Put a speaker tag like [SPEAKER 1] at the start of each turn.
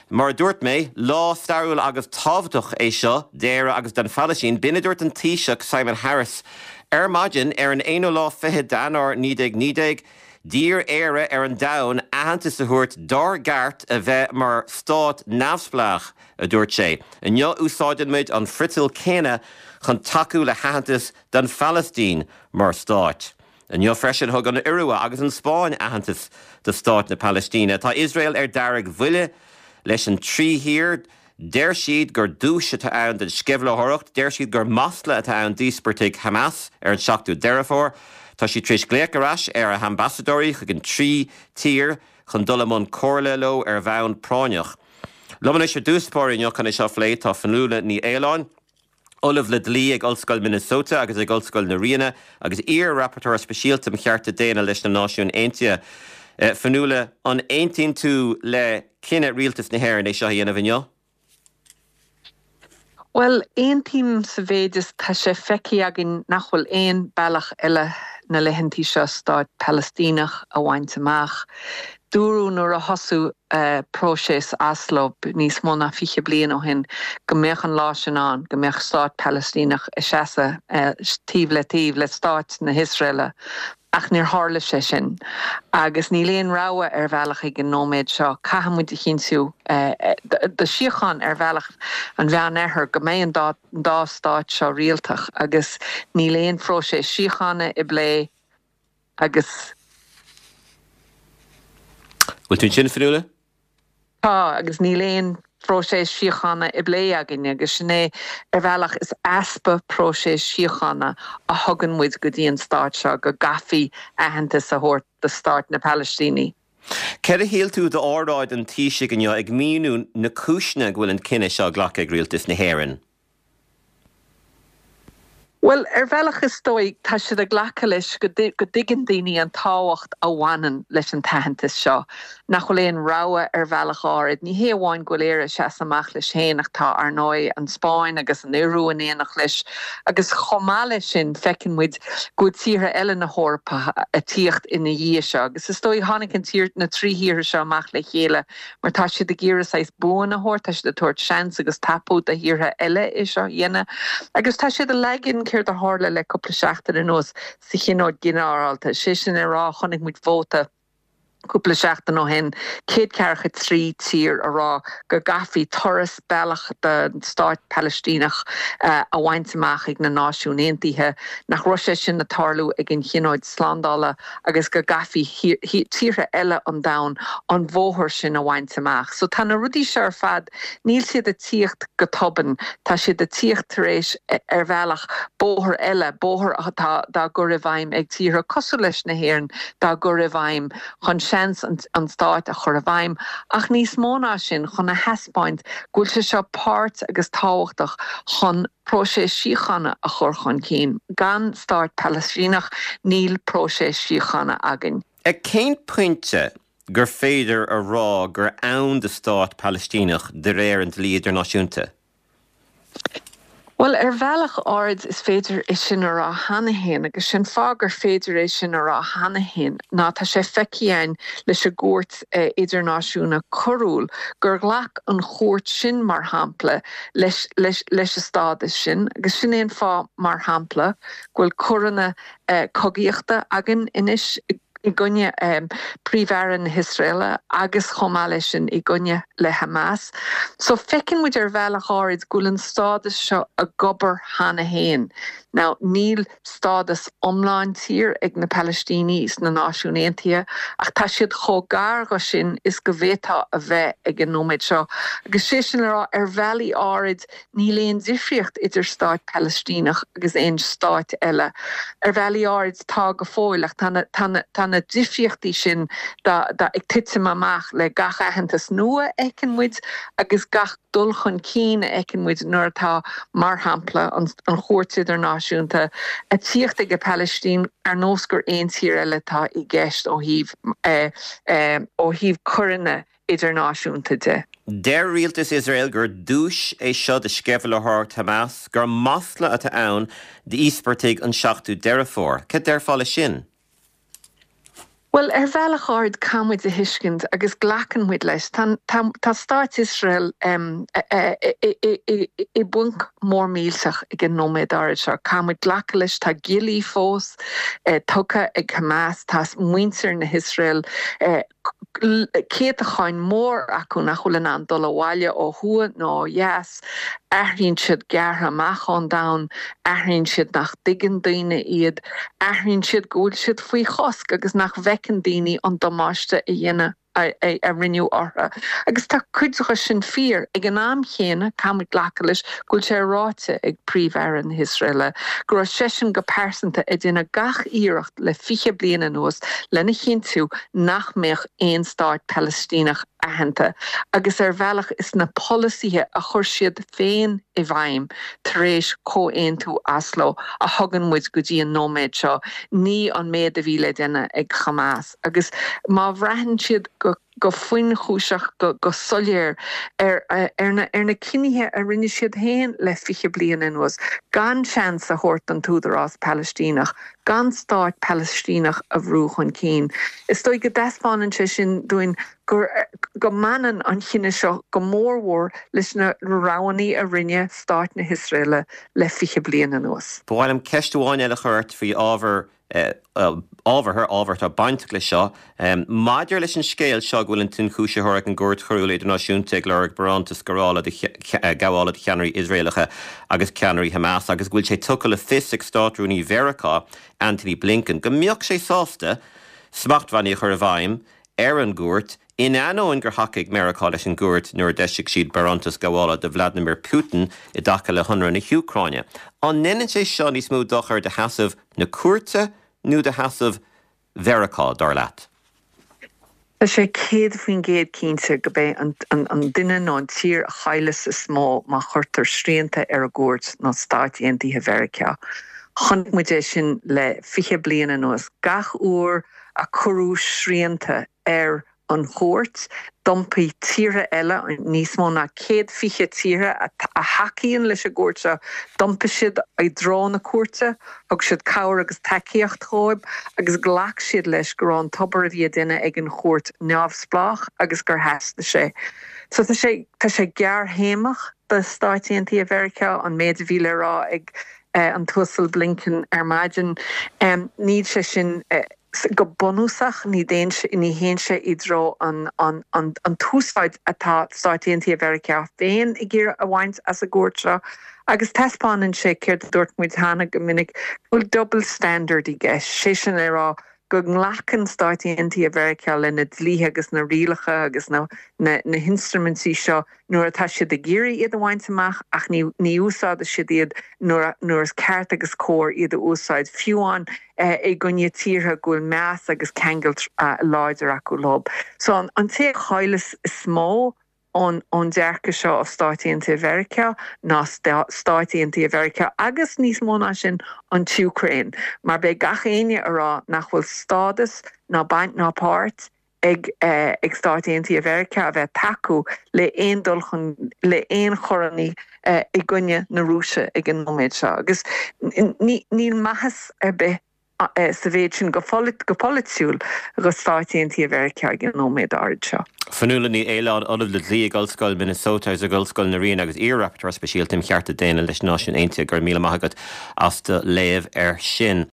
[SPEAKER 1] Mar dúirt mé lá starúil agus tábhachtach é seo déire agus den Falasín bine dúirt an Taoiseach Simon Harris maidin an 1 Januar 1990 dír éire an dain ahananta sa thuairt dar gart a bheith mar stát neamhsplach a dúirt sé. Neo úsáideann muid an fritil céine chun takeú le hahantas den Falastín mar stát. Neo freisin thug an Iorua agus an Spáin ahantas de stát na Palestíne. Tá Israel dearg bhuile leis an trí hir, déir siad gur dúise tá ann den scibhleoireacht, déir siad gur masla atá ann díospartaigh Hamas an seachtú deirefór. Tá si tríos gléicearás a ambassadóí chug an trí tír chun dul món cóirle lo bheann práineach. Loman sé dúspóirí neo chun seo phléit tá fanúla ní Éileáin. Olaf le dlí ag Ollscoil Minnesota agus ag Ollscoil na Riana agus rapporteur speisialta chearta déana leis na Náisiún Aontaithe. Fanúla an 18 tú le cinenne rialtas na hhéir é seo dhéanamh inniu?
[SPEAKER 2] Well, ein team sa bhéidir tá sé feici agin nachhfuil éon bailach eile na leithintí seo Stát Palestínach a bhaint amach. Dúrú nuair a hosú prósés Oslo níos mó na 5 bliain ó hin go mbeadh an lá sin an, go mbeadh Stát Palestínach i seasa tíomh le Stát na Israile. Ach níor hála sé sin. Agus ní léon ráha bhealach ag an nóméid seo, caihamid i chinsú de siochan bhealach an bhean éair go mé an dá Stát seo rialtach, agus ní léon frósé siochanna i blé agus
[SPEAKER 1] Bhfuil tún sin fanúla?
[SPEAKER 2] Tá, agus ní léon prósés siochanna i blé agin agus sinné bhealach is aspa prósés siochanna a thugan muid go dtíon Stát seo go gafií ahananta sa thuairt de Stát na Palestíní.
[SPEAKER 1] Ceir a héal tú de áráid an Taoiseach inniu ag míonú na cúisne bhfuil an cinenne seo ghlacha ag rialtas na hÉireann?
[SPEAKER 2] Well, bhealach is dóigh tá siad a ghlacha leis go dtigean daoine an táhacht a bhaineann leis an taitheantas seo. Nach bhfuil éon ráha bhealach áirid, ní héamháin go léire seas amach leis héanaach tá ar nói an Spáin agus an Iorua in éanaach leis, agus chomáile sin fecinn muid go tíre eile na hórpa a tíocht ina dhí seo, agus is dóigh tháinig an tírt na tríhíre seo amach le chéile, mar tá siad a ggéire sais buan na hór, tá siad a tuairt seans agus tapú a dhíre eile is seo dhéine, agus tá siad a leiginn céir de hála le cúpla seachtain in os sa chinóid ginearálta. Sé sin rá chonig muid vóta cúpla seachtain ó hen, céad cearcha trí tír a rá go gafií toras bailach de Stát Palestínach a bhaint amach ag na Náisiún Aontaithe nach roise sin na tarlú ag an chinóid slandála agus go gafií tíre eile an dain an bmhóthir sin a bhaint amach. So tá na rudí seo ar fad níl siad a tíocht go toban, tá siad a tíocht tar éis bhealach bóthir eile, bóthir dá go raibh ag tíre cosú leis na hÉireann dá go raibh chun seans an Stát a chur bhaim, ach níos móna sin chun na heaspáint gúil se seo páirt agus táhachtach chun prósés siochanna a chur chun cín. Gan Stát Palestínach níl prósés siochanna agin.
[SPEAKER 1] Cén puinte gur féidir a rá gur ann de Stát Palestínach de réir an líidir náisiúnta?
[SPEAKER 2] Well, bhealach áard is féidir is sin a rá hanahéin, agus sin fágur féidir is sin a rá hanahéin, ná tá sé feiceáin leis a gúirt idirnáisiúna corúil, gur ghlach an chóirt sin mar hampla leis a stádas sin, agus sin éon fá mar hampla, ghfuil coranna cogaíochta agin inis I gunne príomhhearann Israile agus chomáile sin I gunne le Hamas. So fecinn muid bhealach áid gúil an stádas seo a gobar hana héin. Now, níl stádas omláin tír ag na Palestíní na Náisiún Aontaithe, ach tá siad chógar go sin is go bhétá a bheith ag an nóméid seo. Agus sé sin rá bhealaí áid ní léon difriocht idir Stát Palestínach agus éon Stát eile. Bhealaí áid tá go fóil ach tána difriochtaí sin da ag titim amach le gach aitheantas nua ecin muid agus gach dul chun cín ecin muid nuair tá mar hampla an chóirt idirnáisiúnta a tíocht ag a Palestín ar nós gur aon tír eile tá I gceist ó híomh cuireanna idirnáisiúnta de.
[SPEAKER 1] Déir rialtas Israel gur dúis é seo de scebhleoireacht Hamas gur masla atá ann de íospartaigh an seachtú deirefór. Cé déir fála sin?
[SPEAKER 2] Well, bhealach ard camid a hiiscint agus ghlacanhuid leis. Tá Stát Israel I bunk mór mílsach ag an nóméid arid seo. Camid ghlaca leis tá gilí fós, tucha ag Hamas, tá muintir na Israel, céad a cháin mór acu nach chulann an dul bhaile ó thua nó yes, aithríonn siad geartha amachán dain, aithríonn siad nach digan daoine iad, aithríonn siad gúil siad faoi chosc agus nach bhecin daoine an damáiste I dhéine a rinneú ortha. Agus tá cuideacha sin fíor ag an am chéine camid ghlaca leis gúil sé ráite ag príomhhearan Israel. Gur sesin go persanta I dtine gach íireacht le 20 bliana nuas lena chéintú nach méach éon Stát Palestínach ahananta. Agus bhealach is na policíthe a chur siad féin I bhaim tar éis có-éon tú Oslo a thugan muid go dtí an nóméid seo ní an méad a bhíle déine ag Hamas. Agus má bhreathn siad go foin chúiseach go soléir na cinithe a rinne siad héin le 20 bliana nuas. Gan seans a thuirt an túdarrás Palestínach, gan Stát Palestínach a bhrú chun cín. Is dóigh go despáin sin dúin go manan an chinine seo go mórhór leis na ráhaí a rinne Stát na Israel le 20 bliana nuas.
[SPEAKER 1] Bhhailm ceistúáin eile chuirt faoi ábhar tá baint le seo, maidir leis an scéal seo bhfuil an tún chúise thuirc an gúirt choúla idirnáisiúnta ag leir barantas gorála gáhála cheannarí Israelacha agus cheannarí Hamas, agus bhfuil sé tucha le fis ag státrúní Verachá Anthony Blinken. Go mbeadh sé sásta smachtmhainní chur a bhaim an gúirt in anóin gur hacaigh Merachá leis an gúirt nuair deisiigh siad barantas gáhála de Vladimir Putin I dtaca le honra na Ucráine. An neann sé seo níos mó dochar de hasamh na cuairte nó de hasamh Verachá dar leat.
[SPEAKER 2] Tá sé céad faoin géad cínte go bé an duine ná an tír a chaileas is smó má chuirtar sríanta ar a gúirt ná Stát Aontaithe Verachá. Chun muide sin le 20 bliana nuas gach uair a curú sríanta ar an chóirt, dumpaí tíre eile níos mó na 120 tíre a hacaíonn leis a gúirt seo, dumpa siad ag drá na cuairte, thug siad cabhar agus tacaíocht chomh, agus ghlac siad leis gur an tobar a bhí duine ag an chóirt neamhsplách agus gur heasta sé. So tá sé gearr héamach de Stát Aontaithe Verachá an méad a bhíle rá ag an tuasal Blinken maidin, níd sé sin go bonúsach ní héin sé I dró an túsáid atá Stát Aontaithe Verachá féin I ggéar a bhaint as a gúirt seo, agus tespáin sé céir dúirt muid hána go minic bhfuil double standard I gceist, sé sin é rá go nglacan Stát Aontaithe Verachá le na dlíthe agus na rialacha agus na instrumentí seo nuair atá siad a géirí iad a bhaint amach ach ní úsáid a siad iad nuair is ceart agus cóir iad a úsáid fiúán I gunne tíortha gúil meas agus ceangailt láidir acu lob. So an té chaileas is smó an dearcha seo of Stát Aontaithe Verachá ná Stát Aontaithe Verachá agus níos mó ná sin an Ucraine. Mar be gach aine ará nach bhfuil stádas ná baint ná páirt ag Stát Aontaithe Verachá a bheith taú le éon dulchan le éon choranní I gunne na Rúise ag an nóméid seo. Agus níl maithas ar bith sa bhéid sin go politiúil go Stát Aontaithe Verachá ag an nóméid arid seo.
[SPEAKER 1] Fanúla ní éileád olah le dlí Gulscoil Minnesota a Gulscoil na Rion agus Iarraptar speisialta chearta déine leis náisiún Aontaithe gur míle maithagad as de léamh ar sin.